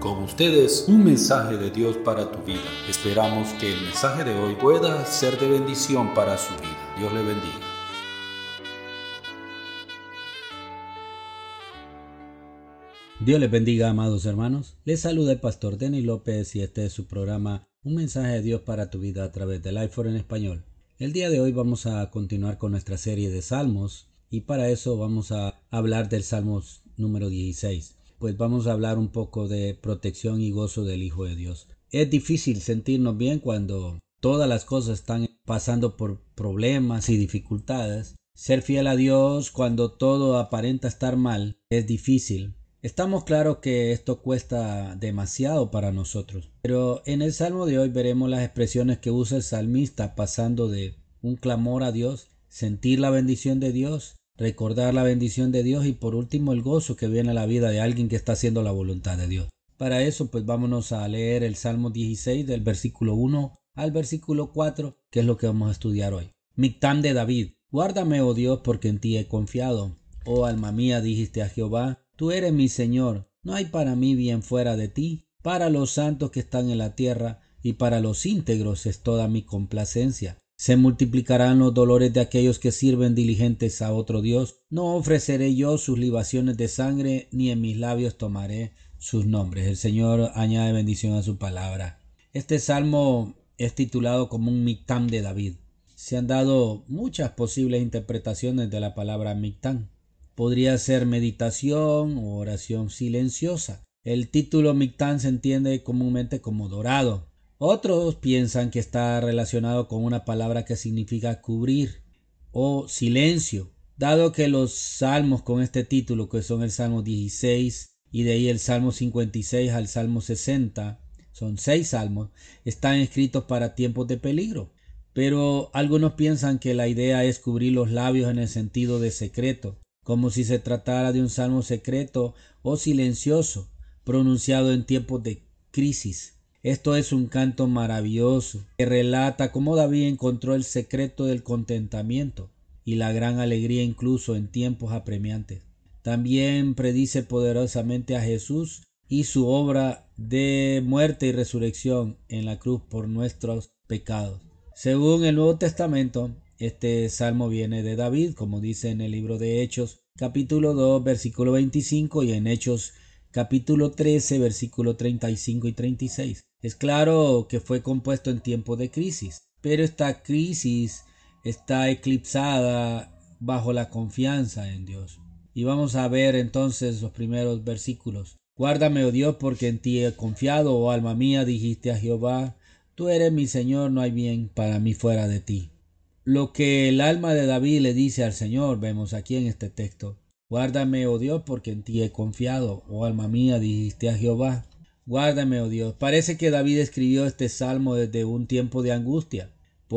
Con ustedes, un mensaje de Dios para tu vida. Esperamos que el mensaje de hoy pueda ser de bendición para su vida. Dios le bendiga. Dios les bendiga, amados hermanos. Les saluda el pastor Denis López y este es su programa Un mensaje de Dios para tu vida a través del iPhone en español. El día de hoy vamos a continuar con nuestra serie de salmos y para eso vamos a hablar del Salmo número 16. Pues vamos a hablar un poco de protección y gozo del Hijo de Dios. Es difícil sentirnos bien cuando todas las cosas están pasando por problemas y dificultades. Ser fiel a Dios cuando todo aparenta estar mal es difícil. Estamos claros que esto cuesta demasiado para nosotros, pero en el Salmo de hoy veremos las expresiones que usa el salmista pasando de un clamor a Dios, sentir la bendición de Dios, recordar la bendición de Dios y por último el gozo que viene a la vida de alguien que está haciendo la voluntad de Dios. Para eso pues vámonos a leer el Salmo 16 del versículo 1 al versículo 4, que es lo que vamos a estudiar hoy. Mictam de David. Guárdame, oh Dios, porque en ti he confiado. Oh alma mía, dijiste a Jehová, tú eres mi Señor, no hay para mí bien fuera de ti. Para los santos que están en la tierra y para los íntegros es toda mi complacencia. Se multiplicarán los dolores de aquellos que sirven diligentes a otro Dios. No ofreceré yo sus libaciones de sangre, ni en mis labios tomaré sus nombres. El Señor añade bendición a su palabra. Este salmo es titulado como un Mictam de David. Se han dado muchas posibles interpretaciones de la palabra Mictam. Podría ser meditación o oración silenciosa. El título Mictam se entiende comúnmente como dorado. Otros piensan que está relacionado con una palabra que significa cubrir o silencio. Dado que los salmos con este título, que son el Salmo 16 y de ahí el Salmo 56 al Salmo 60, son 6 salmos, están escritos para tiempos de peligro. Pero algunos piensan que la idea es cubrir los labios en el sentido de secreto, como si se tratara de un salmo secreto o silencioso, pronunciado en tiempos de crisis. Esto es un canto maravilloso que relata cómo David encontró el secreto del contentamiento y la gran alegría incluso en tiempos apremiantes. También predice poderosamente a Jesús y su obra de muerte y resurrección en la cruz por nuestros pecados. Según el Nuevo Testamento, este salmo viene de David, como dice en el libro de Hechos, capítulo 2, versículo 25 y en Hechos, capítulo 13, versículo 35 y 36. Es claro que fue compuesto en tiempo de crisis, pero esta crisis está eclipsada bajo la confianza en Dios. Y vamos a ver entonces los primeros versículos. Guárdame, oh Dios, porque en ti he confiado, oh alma mía, dijiste a Jehová, tú eres mi Señor, no hay bien para mí fuera de ti. Lo que el alma de David le dice al Señor, vemos aquí en este texto. Guárdame, oh Dios, porque en ti he confiado, oh alma mía, dijiste a Jehová. Guárdame, oh Dios. Parece que David escribió este salmo desde un tiempo de angustia,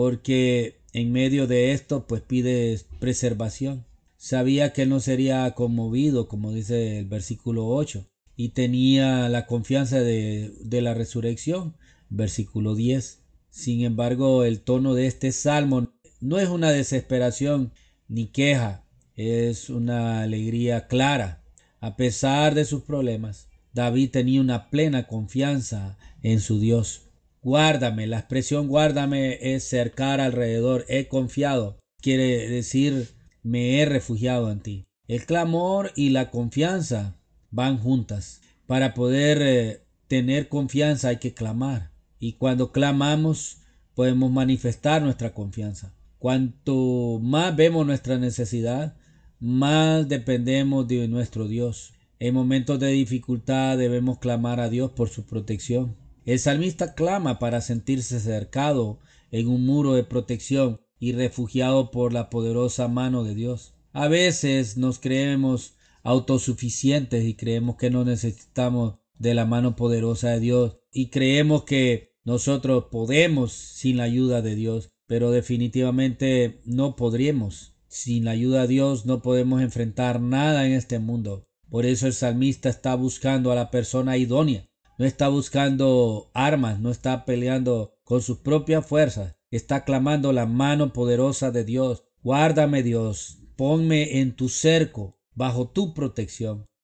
porque en medio de esto pues pide preservación. Sabía que él no sería conmovido, como dice el versículo 8, y tenía la confianza de la resurrección, versículo 10. Sin embargo, el tono de este salmo no es una desesperación ni queja, es una alegría clara. A pesar de sus problemas, David tenía una plena confianza en su Dios. Guárdame, la expresión guárdame es cercar alrededor, he confiado, quiere decir me he refugiado en ti. El clamor y la confianza van juntas. Para poder tener confianza hay que clamar, y cuando clamamos podemos manifestar nuestra confianza. Cuanto más vemos nuestra necesidad, más dependemos de nuestro Dios. En momentos de dificultad debemos clamar a Dios por su protección. El salmista clama para sentirse cercado en un muro de protección y refugiado por la poderosa mano de Dios. A veces nos creemos autosuficientes y creemos que no necesitamos de la mano poderosa de Dios y creemos que nosotros podemos sin la ayuda de Dios, pero definitivamente no podríamos. Sin la ayuda de Dios no podemos enfrentar nada en este mundo. Por eso el salmista está buscando a la persona idónea. No está buscando armas, no está peleando con sus propias fuerzas. Está clamando la mano poderosa de Dios. Guárdame, Dios, ponme en tu cerco, bajo tu protección.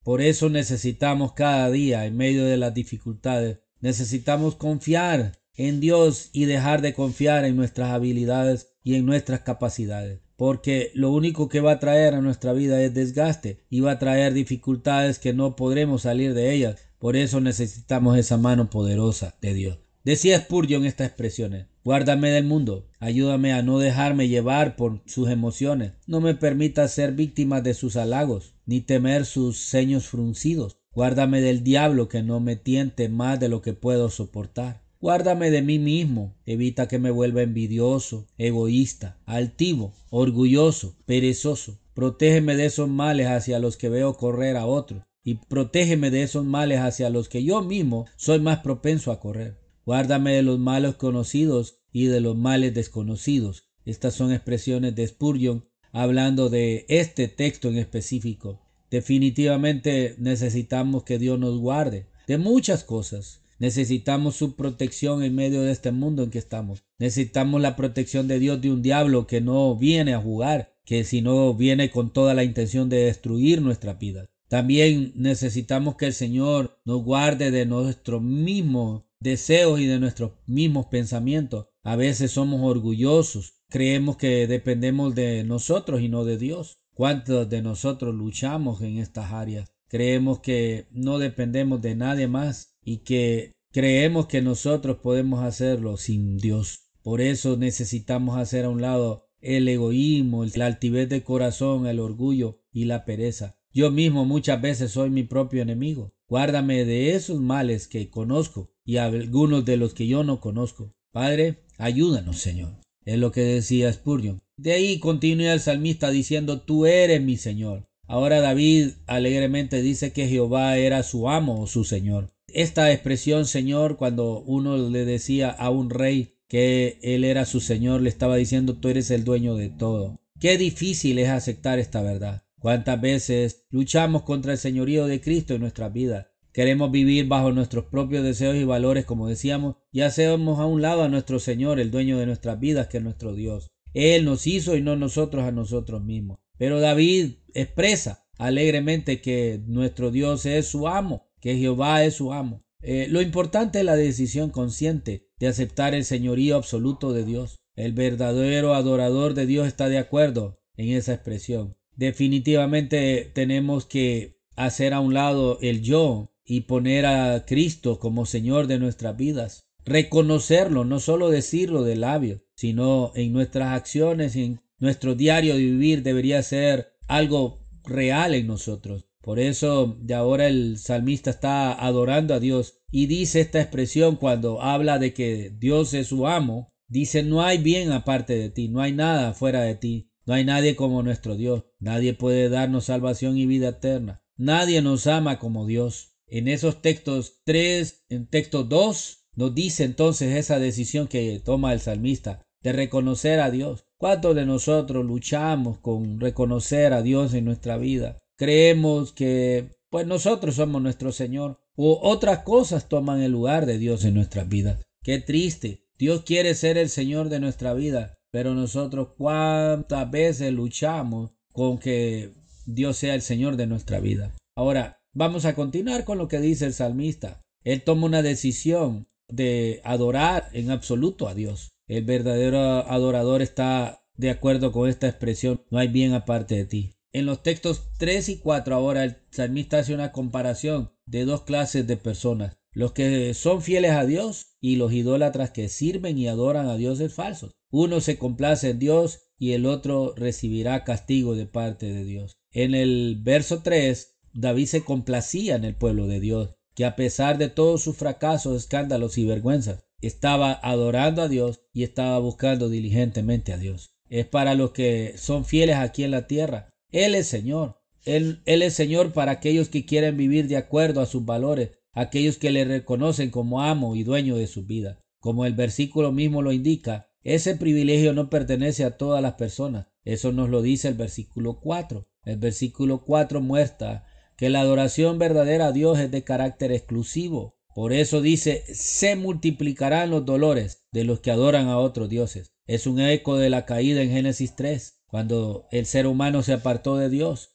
Por eso necesitamos cada día, en medio de las dificultades, necesitamos confiar en Dios y dejar de confiar en nuestras habilidades y en nuestras capacidades. Porque lo único que va a traer a nuestra vida es desgaste y va a traer dificultades que no podremos salir de ellas. Por eso necesitamos esa mano poderosa de Dios. Decía Spurgeon estas expresiones: guárdame del mundo, ayúdame a no dejarme llevar por sus emociones, no me permitas ser víctima de sus halagos, ni temer sus ceños fruncidos. Guárdame del diablo, que no me tiente más de lo que puedo soportar. Guárdame de mí mismo, evita que me vuelva envidioso, egoísta, altivo, orgulloso, perezoso. Protégeme de esos males hacia los que veo correr a otros, y protégeme de esos males hacia los que yo mismo soy más propenso a correr. Guárdame de los males conocidos y de los males desconocidos. Estas son expresiones de Spurgeon hablando de este texto en específico. Definitivamente necesitamos que Dios nos guarde de muchas cosas. Necesitamos su protección en medio de este mundo en que estamos. Necesitamos la protección de Dios de un diablo que no viene a jugar, que sino viene con toda la intención de destruir nuestra vida. También necesitamos que el Señor nos guarde de nuestros mismos deseos y de nuestros mismos pensamientos. A veces somos orgullosos, creemos que dependemos de nosotros y no de Dios. ¿Cuántos de nosotros luchamos en estas áreas? Creemos que no dependemos de nadie más y que creemos que nosotros podemos hacerlo sin Dios. Por eso necesitamos hacer a un lado el egoísmo, la altivez de corazón, el orgullo y la pereza. Yo mismo muchas veces soy mi propio enemigo. Guárdame de esos males que conozco y algunos de los que yo no conozco. Padre, ayúdanos, Señor. Es lo que decía Spurgeon. De ahí continúa el salmista diciendo: tú eres mi Señor. Ahora David alegremente dice que Jehová era su amo o su Señor. Esta expresión Señor, cuando uno le decía a un rey que él era su Señor, le estaba diciendo: tú eres el dueño de todo. Qué difícil es aceptar esta verdad. ¿Cuántas veces luchamos contra el señorío de Cristo en nuestras vidas? Queremos vivir bajo nuestros propios deseos y valores, como decíamos, y hacemos a un lado a nuestro Señor, el dueño de nuestras vidas, que es nuestro Dios. Él nos hizo y no nosotros a nosotros mismos. Pero David expresa alegremente que nuestro Dios es su amo, que Jehová es su amo. Lo importante es la decisión consciente de aceptar el señorío absoluto de Dios. El verdadero adorador de Dios está de acuerdo en esa expresión. Definitivamente tenemos que hacer a un lado el yo y poner a Cristo como Señor de nuestras vidas. Reconocerlo, no solo decirlo de labios, sino en nuestras acciones y en nuestro diario de vivir debería ser algo real en nosotros. Por eso de ahora el salmista está adorando a Dios y dice esta expresión cuando habla de que Dios es su amo. Dice: no hay bien aparte de ti, no hay nada fuera de ti. No hay nadie como nuestro Dios. Nadie puede darnos salvación y vida eterna. Nadie nos ama como Dios. En esos textos 3, en texto 2, nos dice entonces esa decisión que toma el salmista de reconocer a Dios. ¿Cuántos de nosotros luchamos con reconocer a Dios en nuestra vida? Creemos que pues nosotros somos nuestro Señor o otras cosas toman el lugar de Dios en nuestras vidas. Qué triste. Dios quiere ser el Señor de nuestra vida. Pero nosotros cuántas veces luchamos con que Dios sea el Señor de nuestra vida. Ahora, vamos a continuar con lo que dice el salmista. Él toma una decisión de adorar en absoluto a Dios. El verdadero adorador está de acuerdo con esta expresión: no hay bien aparte de ti. En los textos 3 y 4 ahora el salmista hace una comparación de dos clases de personas: los que son fieles a Dios y los idólatras que sirven y adoran a dioses falsos. Uno se complace en Dios y el otro recibirá castigo de parte de Dios. En el verso 3, David se complacía en el pueblo de Dios, que a pesar de todos sus fracasos, escándalos y vergüenzas, estaba adorando a Dios y estaba buscando diligentemente a Dios. Es para los que son fieles aquí en la tierra. Él es Señor. Él es Señor para aquellos que quieren vivir de acuerdo a sus valores, aquellos que le reconocen como amo y dueño de su vida. Como el versículo mismo lo indica, ese privilegio no pertenece a todas las personas. Eso nos lo dice el versículo 4. El versículo 4 muestra que la adoración verdadera a Dios es de carácter exclusivo. Por eso dice: se multiplicarán los dolores de los que adoran a otros dioses. Es un eco de la caída en Génesis 3, cuando el ser humano se apartó de Dios.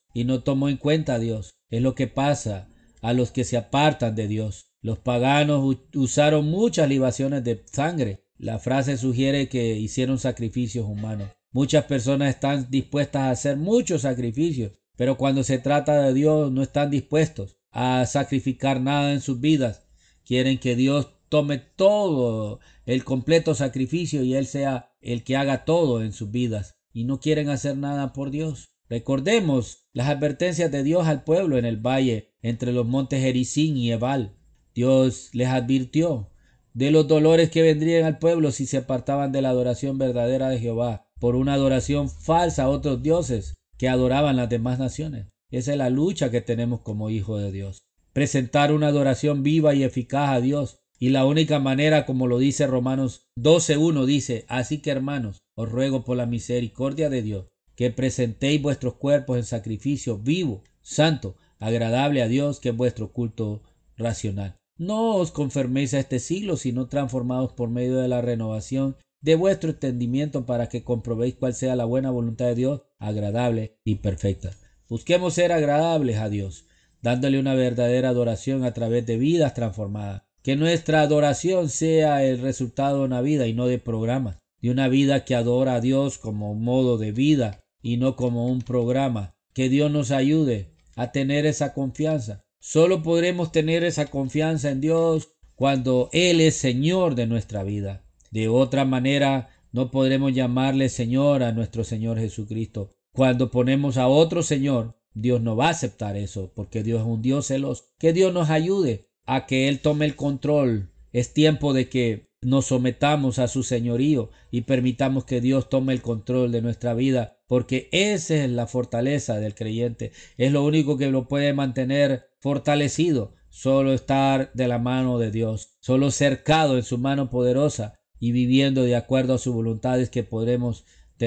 y no tomó en cuenta a Dios. Es lo que pasa a los que se apartan de Dios. Los paganos usaron muchas libaciones de sangre. La frase sugiere que hicieron sacrificios humanos. Muchas personas están dispuestas a hacer muchos sacrificios, pero cuando se trata de Dios no están dispuestos a sacrificar nada en sus vidas. Quieren que Dios tome todo el completo sacrificio y Él sea el que haga todo en sus vidas, y no quieren hacer nada por Dios. Recordemos las advertencias de Dios al pueblo en el valle entre los montes Gerizim y Ebal. Dios les advirtió de los dolores que vendrían al pueblo si se apartaban de la adoración verdadera de Jehová por una adoración falsa a otros dioses que adoraban las demás naciones. Esa es la lucha que tenemos como hijos de Dios. Presentar una adoración viva y eficaz a Dios. Y la única manera, como lo dice Romanos 12:1, dice: así que, hermanos, os ruego por la misericordia de Dios, que presentéis vuestros cuerpos en sacrificio vivo, santo, agradable a Dios, que es vuestro culto racional. No os conforméis a este siglo, sino transformaos por medio de la renovación de vuestro entendimiento, para que comprobéis cuál sea la buena voluntad de Dios, agradable y perfecta. Busquemos ser agradables a Dios, dándole una verdadera adoración a través de vidas transformadas. Que nuestra adoración sea el resultado de una vida y no de programas, de una vida que adora a Dios como un modo de vida y no como un programa. Que Dios nos ayude a tener esa confianza. Solo podremos tener esa confianza en Dios cuando Él es Señor de nuestra vida. De otra manera, no podremos llamarle Señor a nuestro Señor Jesucristo. Cuando ponemos a otro Señor, Dios no va a aceptar eso, porque Dios es un Dios celoso. Que Dios nos ayude a que Él tome el control. Es tiempo de que nos sometamos a su señorío y permitamos que Dios tome el control de nuestra vida, porque esa es la fortaleza del creyente. Es lo único que lo puede mantener fortalecido. Solo estar de la mano de Dios, solo cercado en su mano poderosa y viviendo de acuerdo a su voluntad es que podremos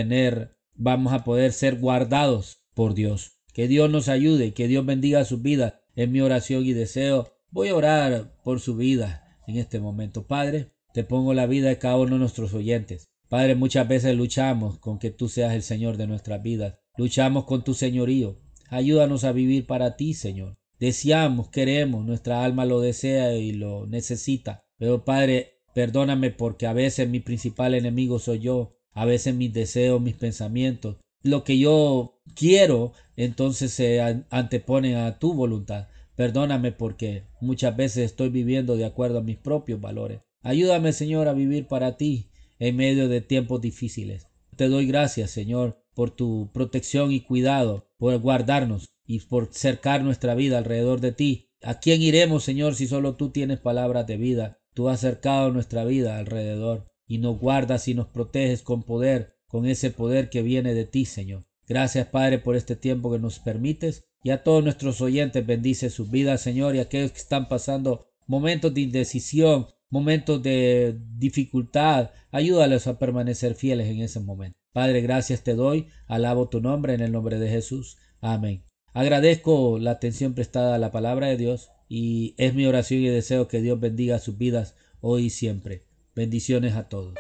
vamos a poder ser guardados por Dios. Que Dios nos ayude y que Dios bendiga sus vidas. Es mi oración y deseo. Voy a orar por su vida en este momento. Padre, te pongo la vida de cada uno de nuestros oyentes. Padre, muchas veces luchamos con que tú seas el Señor de nuestras vidas. Luchamos con tu señorío. Ayúdanos a vivir para ti, Señor. Deseamos, queremos, nuestra alma lo desea y lo necesita. Pero Padre, perdóname porque a veces mi principal enemigo soy yo. A veces mis deseos, mis pensamientos, lo que yo quiero, entonces se antepone a tu voluntad. Perdóname porque muchas veces estoy viviendo de acuerdo a mis propios valores. Ayúdame, Señor, a vivir para ti en medio de tiempos difíciles. Te doy gracias, Señor, por tu protección y cuidado, por guardarnos y por cercar nuestra vida alrededor de ti. ¿A quién iremos, Señor, si solo tú tienes palabras de vida? Tú has cercado nuestra vida alrededor y nos guardas y nos proteges con poder, con ese poder que viene de ti, Señor. Gracias, Padre, por este tiempo que nos permites. Y a todos nuestros oyentes bendice sus vidas, Señor, y a aquellos que están pasando momentos de indecisión, momentos de dificultad, ayúdales a permanecer fieles en ese momento. Padre, gracias te doy, alabo tu nombre en el nombre de Jesús. Amén. Agradezco la atención prestada a la palabra de Dios y es mi oración y deseo que Dios bendiga sus vidas hoy y siempre. Bendiciones a todos.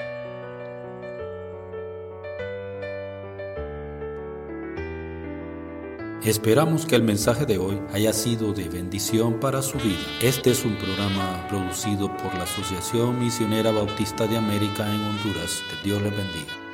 Esperamos que el mensaje de hoy haya sido de bendición para su vida. Este es un programa producido por la Asociación Misionera Bautista de América en Honduras. Que Dios les bendiga.